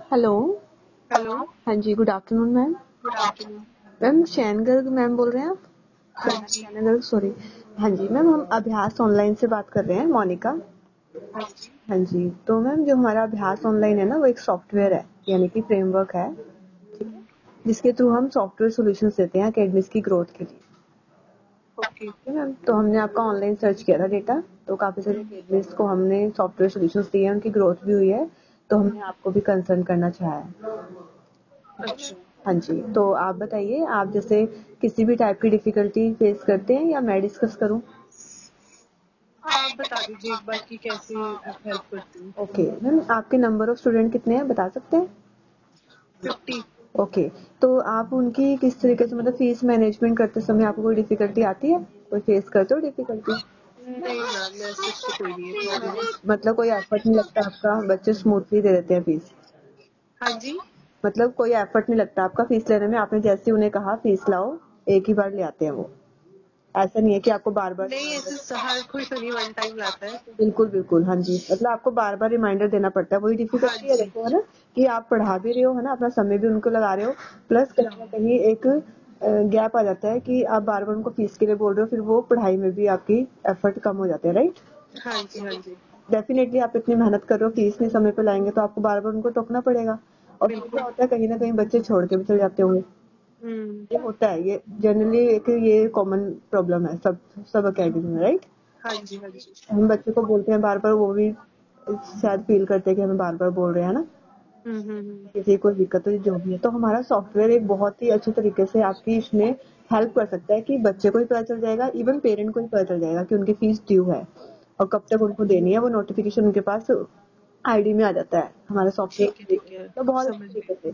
Hello. Hello. हाँ जी, good afternoon ma'am. Good afternoon. Ma'am Shain Garg ma'am बोल रहे हैं आप? हाँ जी। शैन गर्ग, सॉरी। हाँ जी मैम, हम अभ्यास ऑनलाइन से बात कर रहे हैं, मोनिका। हाँ जी। हाँ जी, तो मैम जो हमारा अभ्यास ऑनलाइन है ना, वो एक सॉफ्टवेयर है, यानी कि फ्रेमवर्क है, जिसके थ्रू हम सॉफ्टवेयर सॉल्यूशंस देते हैं अकेडमिक्स की ग्रोथ के लिए। ओके। ठीक है मैम, तो हमने आपका ऑनलाइन सर्च किया था डेटा, तो काफी सारे अकेडमिक्स को हमने सॉफ्टवेयर सॉल्यूशंस दिए हैं, उनकी ग्रोथ भी हुई है, तो हमने आपको भी कंसर्न करना चाहा है। अच्छा, हाँ जी, तो आप बताइए, आप जैसे किसी भी टाइप की डिफिकल्टी फेस करते हैं या मैं डिस्कस करूं? आप बता दीजिए एक बार कि कैसे आप हेल्प करती हैं। ओके मैम, आपके नंबर ऑफ स्टूडेंट कितने हैं, बता सकते हैं? 50। ओके, तो आप उनकी किस तरीके से, मतलब फीस मैनेजमेंट करते समय आपको कोई डिफिकल्टी आती है, कोई फेस करते हो डिफिकल्टी? नहीं मैम, ऐसे तो कोई नहीं है प्रॉब्लम। मतलब कोई एफर्ट नहीं लगता आपका, बच्चे स्मूथली दे देते हैं फीस? हाँ जी। मतलब कोई एफर्ट नहीं लगता आपका फीस लेने में, आपने जैसे उन्हें कहा फीस लाओ, एक ही बार ले आते हैं वो? ऐसा नहीं है कि आपको बार बार? नहीं, ऐसे हर कोई तो नहीं वन टाइम लाता है तो। बिल्कुल बिल्कुल, हाँ जी, मतलब आपको बार बार रिमाइंडर देना पड़ता है, वही हाँ डिफिकल्टी है, जी। देखो है ना, कि आप पढ़ा भी रहे हो, है ना, अपना समय भी उनको लगा रहे हो, प्लस कहीं ना कहीं एक गैप आ जाता है कि आप बार बार उनको फीस के लिए बोल रहे हो, फिर वो पढ़ाई में भी आपकी एफर्ट कम हो जाते हैं, राइट? हाँ जी। हाँ जी। डेफिनेटली आप इतनी मेहनत कर रहे हो, फीस नहीं समय पे लाएंगे तो आपको बार बार उनको टोकना पड़ेगा, और फिर क्या बिल्कुल। होता है, कहीं ना कहीं बच्चे छोड़ के भी चले जाते होंगे। हम्म। ये होता है, ये जनरली एक ये कॉमन प्रॉब्लम है सब अकेडमी में, राइट? हाँ जी। हाँ जी। हम बच्चे को बोलते हैं बार बार, वो भी शायद फील करते हैं कि हमें बार बार बोल रहे हैं ना, किसी को दिक्कत हो जो भी है, तो हमारा सॉफ्टवेयर एक बहुत ही अच्छे तरीके से आपकी इसमें हेल्प कर सकता है कि बच्चे को भी पता चल जाएगा, इवन पेरेंट को भी पता चल जाएगा कि उनकी फीस ड्यू है और कब तक उनको देनी है, वो नोटिफिकेशन उनके पास आईडी में आ जाता है हमारे सॉफ्टवेयर ठीक है, के ठीक तरीके है। से, तो बहुत समझ अच्छे गई। तरीके से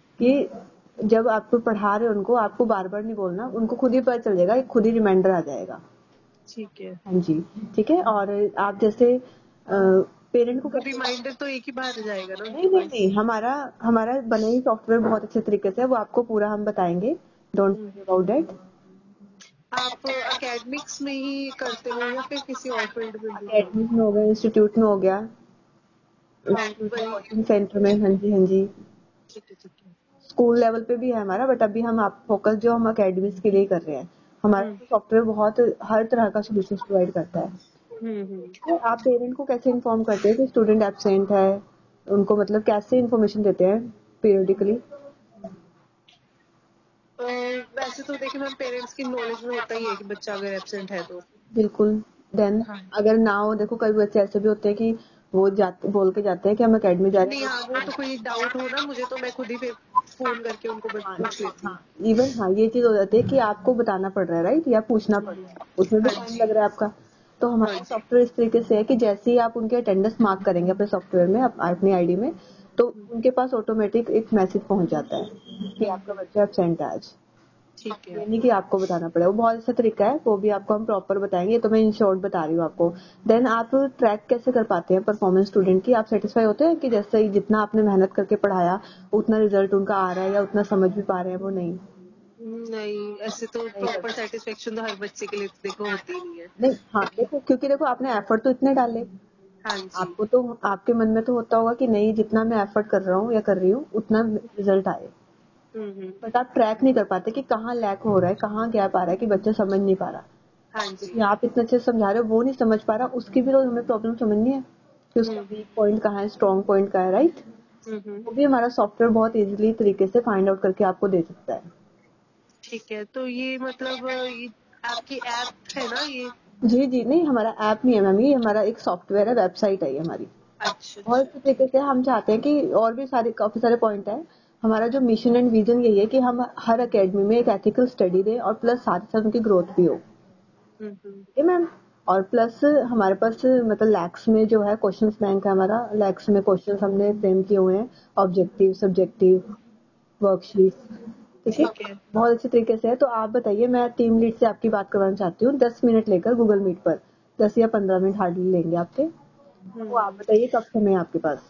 कि जब आप पढ़ा रहे हो उनको, आपको बार बार नहीं बोलना, उनको खुद ही पता चल जाएगा, एक खुद ही रिमाइंडर आ जाएगा। ठीक है। हाँ जी, ठीक है। और आप जैसे पेरेंट को कैसे? रिमाइंडर तो एक ही बार आ जाएगा ना उनके नहीं नहीं पास। नहीं, हमारा हमारा बना ही सॉफ्टवेयर बहुत अच्छे तरीके से है, वो आपको पूरा हम बताएंगे, don't hmm. Worry about that. आप एकेडमिक्स में ही करते हो या फिर किसी और फील्ड में भी करते अकेडमी में हो गया, इंस्टीट्यूट में हो गया, हो? हाँ, इंस्टीट्यूट में, वही। कोचिंग सेंटर में, हाँ जी हाँ जी, ठीक है, ठीक है। स्कूल लेवल पे भी है हमारा, बट अभी हम आप फोकस जो हम अकेडमिक्स के लिए ही कर रहे हैं। हमारा हम्म। सॉफ्टवेयर बहुत हर तरह का सोल्यूशन प्रोवाइड करता है। हम्म। तो आप पेरेंट को कैसे इन्फॉर्म करते हैं कि स्टूडेंट एब्सेंट है, उनको मतलब कैसे इन्फॉर्मेशन देते हैं पीरियडिकली? वैसे तो देखिए मैम, पेरेंट्स की नॉलेज में होता ही है कि बच्चा अगर एब्सेंट है तो। बिल्कुल। देन हाँ। अगर ना हो, देखो कई बच्चे ऐसे भी होते हैं कि वो जाते बोल के जाते हैं कि हम अकेडमी जा रहे नहीं, हैं, हाँ, वो तो कोई डाउट हो ना मुझे तो मैं खुद ही फिर फोन करके उनको हाँ पूछ लेती हाँ, हूँ। इवन हाँ ये चीज हो जाती है कि आपको बताना पड़ रहा है, राइट, या पूछना पड़ रहा है, उसमें भी हाँ टाइम जी। लग रहा है आपका। तो हाँ हमारा जी। सॉफ्टवेयर इस तरीके से है कि जैसे ही आप उनके अटेंडेंस मार्क करेंगे अपने सॉफ्टवेयर में, अपनी आईडी में, तो उनके पास ऑटोमेटिक एक मैसेज पहुंच जाता है कि आपका बच्चा एब्सेंट है आज। ठीक है। ये नहीं कि आपको बताना पड़े, वो बहुत अच्छा तरीका है, वो भी आपको हम प्रॉपर बताएंगे, तो मैं इन शॉर्ट बता रही हूँ आपको। देन आप ट्रैक कैसे कर पाते हैं परफॉर्मेंस स्टूडेंट की, आप सेटिस्फाई होते हैं कि जैसे ही जितना आपने मेहनत करके पढ़ाया उतना रिजल्ट उनका आ रहा है, या उतना समझ भी पा रहे हैं वो? नहीं, नहीं, ऐसे तो नहीं कर प्रॉपर पाते। सेटिस्फेक्शन तो हर बच्चे के लिए तो देखो होती ही नहीं है। नहीं, हाँ देखो, क्योंकि देखो आपने एफर्ट तो इतने डाले, हाँ जी। आपको तो आपके मन में तो होता होगा कि नहीं, जितना मैं एफर्ट कर रहा हूँ या कर रही हूँ उतना रिजल्ट आए, हम्म। बट आप ट्रैक नहीं कर पाते कि कहाँ लैक हो रहा है, कहाँ गैप आ रहा है, कि बच्चा समझ नहीं पा रहा। हाँ जी। क्योंकि आप इतने अच्छे से समझा रहे हो, वो नहीं समझ पा रहा, उसकी भी तो हमें प्रॉब्लम समझनी है कि उसका वीक पॉइंट कहाँ है, स्ट्रॉन्ग पॉइंट कहाँ है, राइट? हम्म। वो भी हमारा सॉफ्टवेयर बहुत इजीली तरीके से फाइंड आउट करके आपको दे सकता है। ठीक है, तो ये मतलब ये आपकी ऐप है ना ये? जी जी, नहीं हमारा ऐप नहीं है मैम, ये हमारा एक सॉफ्टवेयर है, वेबसाइट है ये हमारी। अच्छा, बहुत अच्छा, अच्छे तरीके ठीक से हम चाहते हैं कि और भी सारे काफी सारे पॉइंट है। हमारा जो मिशन एंड विजन यही है कि हम हर एकेडमी में एक एथिकल स्टडी दें, और प्लस साथ ही साथ उनकी ग्रोथ भी हो। है। ठीक है मैम। और प्लस हमारे पास मतलब लैक्स में जो है क्वेश्चंस बैंक है हमारा, लैक्स में क्वेश्चंस हमने फ्रेम किए हुए हैं, ऑब्जेक्टिव सब्जेक्टिव वर्कशीट। ठीक है, ठीक है। बहुत अच्छे तरीके से है। तो आप बताइए, मैं टीम लीड से आपकी बात करवाना चाहती हूँ, 10 मिनट लेकर गूगल मीट पर, 10 या 15 मिनट हार्डली लेंगे आपके। तो आप हम्म। बताइए कब समय है आपके पास?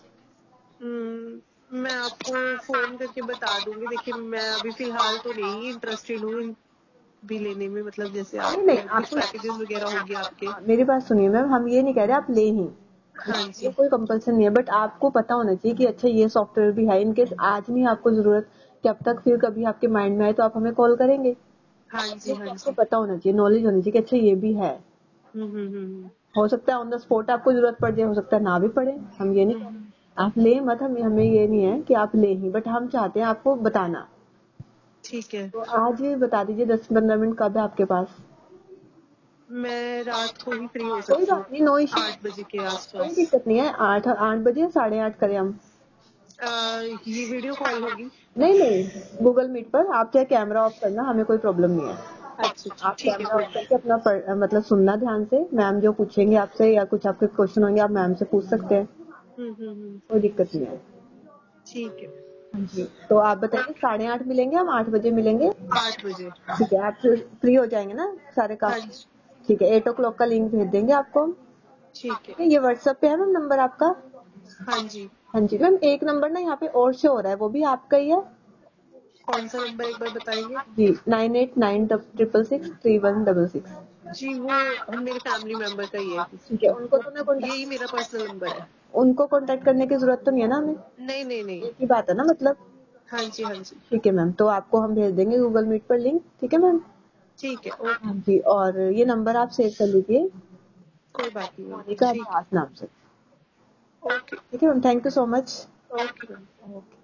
मैं आपको फोन करके बता दूंगी। देखिए मैं अभी फिलहाल तो नहीं इंटरेस्टेड हूँ भी लेने में, मतलब जैसे नहीं आप नहीं, कुछ आपको पैकेजेस वगैरह होगी आपके। हाँ, मेरी बात सुनिए मैम, हम ये नहीं कह रहे आप ले ही, हाँ ये जी, कोई कंपल्सन नहीं है, बट आपको पता होना चाहिए कि अच्छा ये सॉफ्टवेयर भी है। इनकेस आज नहीं आपको जरूरत, जब तक फिर कभी आपके माइंड में आए तो आप हमें कॉल करेंगे। हाँ जी, ये हाँ आपको जी। पता होना चाहिए, नॉलेज होनी चाहिए कि अच्छा ये भी है। हम्म। हो सकता है ऑन द स्पॉट आपको जरूरत पड़ जाए, हो सकता है ना भी पड़े, हम ये नहीं कह हम्म, रहे। आप ले मत, हमें ये नहीं है कि आप ले ही, बट हम चाहते हैं आपको बताना। ठीक है। तो आज ये बता दीजिए 10-15 मिनट कब है आपके पास? मैं रात को ही फ्री हो कोई सकती हूँ, बात नहीं, नो इश्यू। 8 बजे के कोई आसपास। दिक्कत नहीं है, 8 8 बजे 8:30 करें हम? ये वीडियो कॉल होगी? नहीं नहीं, गूगल मीट पर आप चाहे कैमरा ऑफ करना, हमें कोई प्रॉब्लम नहीं है। अच्छा अच्छा, आप ठीक है, कैमरा कोई ऑफ बात करके अपना मतलब सुनना ध्यान से, मैम जो पूछेंगे आपसे या कुछ आपके क्वेश्चन होंगे आप मैम से पूछ सकते हैं, हम्म। कोई दिक्कत नहीं है। ठीक है। हाँ जी, तो आप बताइए 8:30 मिलेंगे, हम 8 बजे मिलेंगे? 8 बजे। ठीक है, आप फ्री हो जाएंगे ना सारे काम? हाँ जी। ठीक है, 8 o'clock का लिंक भेज देंगे आपको हम। ठीक है। ठीक है, ये व्हाट्सएप पे है मैम नंबर आपका? हाँ जी। हाँ जी मैम, एक नंबर ना यहाँ पे और शो हो रहा है, वो भी आपका ही है? कौन सा नंबर एक बार बताएंगे? जी, 9896663166। जी, वो मेरे फैमिली मेंबर का ही है। ठीक है, उनको वो तो मैं यही मेरा पर्सनल नंबर है। उनको कांटेक्ट करने की जरूरत तो नहीं है ना हमें? नहीं नहीं नहीं। एक ही बात है ना मतलब? हाँ जी, हाँ जी। ठीक है मैम, तो आपको हम भेज देंगे गूगल मीट पर लिंक, ठीक है मैम? ठीक है, हाँ ओके। जी, और ये नंबर आप सेव कर लीजिए, कोई बात नहीं मैम, मोनिका ठीक दास नाम से। है। ओके। ठीक है ma'am, thank you so much. Okay ma'am. Okay.